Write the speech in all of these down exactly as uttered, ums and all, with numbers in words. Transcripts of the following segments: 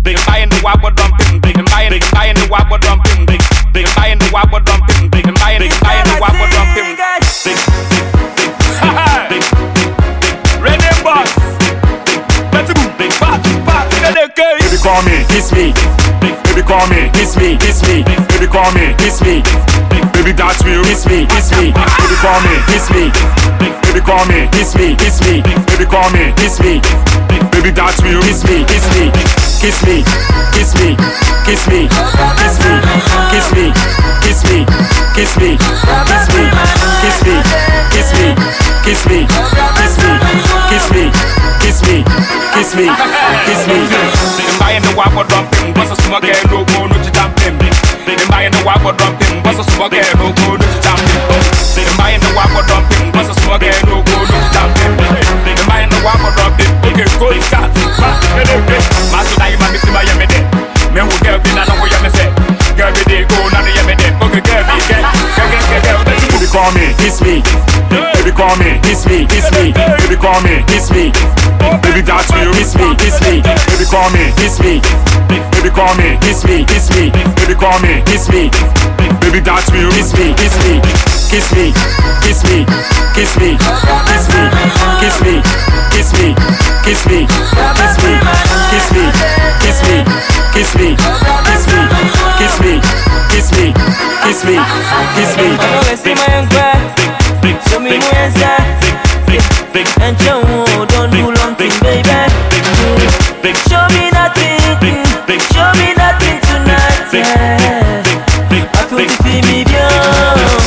big buying the wobble dumping, big buying, big buying the wobble dumping, big big buying the wobble dumping, big buying, big buying the wobble dumping, big ha big ready boss, better move, big box, box, get it, okay. Baby call me, kiss me, baby call me, kiss me, kiss me, baby call me, kiss me, baby that's real, kiss me, kiss me, baby call me, kiss me, baby call me, kiss me, kiss me, baby call me, kiss me, baby that's real, kiss me, kiss me, kiss me, kiss me, kiss me, kiss me, kiss me, kiss me, kiss me, kiss me, kiss me, kiss me, kiss me, kiss me, kiss me, kiss me, kiss me, kiss me. Big buying the wobble dumping, what's a small girl no go no jumping. Big buying the wobble dumping, what's a small girl no go no jumping. Big buying the wobble dumping, what's a small girl no go no jumping. Big buying the wobble dumping, okay, go start. Master die man missing my yamede. Me who girl be na no wo yamese. Girl be dey go na no yamede. Okay, girl be get, girl get girl. Baby call me, kiss me. Baby call me, kiss me, kiss me. Baby call me, kiss me. Baby that's real, kiss me, kiss me. Baby call me, kiss me. Baby call me, kiss me, kiss me. Baby call me, kiss me. Baby that's real, kiss me, kiss me, kiss me, kiss me, kiss me, kiss me, kiss me, kiss me, kiss me, kiss me, kiss me, kiss me, kiss me, kiss me, kiss me, kiss me, kiss me, kiss me. I know I see my young guy. Show me no answer. And show don't do long thing, baby. Show me nothing. Show me nothing tonight. Yeah. I feel to see me bien.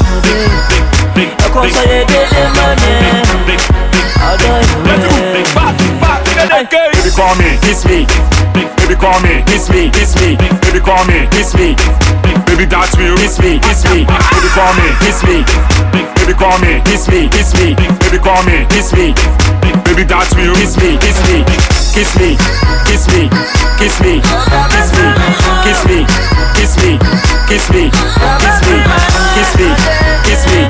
I come so you get the money. I'll do it. Baby call me, kiss me. Baby call me, kiss me, kiss me. Baby call me, kiss me. Baby that's real, kiss me, kiss me. Baby call me, kiss me. Baby call me, kiss me, kiss me. Baby call me, kiss me. Baby that's real, kiss me, kiss me, kiss me, kiss me, kiss me, kiss me, kiss me, kiss me, kiss me, kiss me, kiss me, kiss me,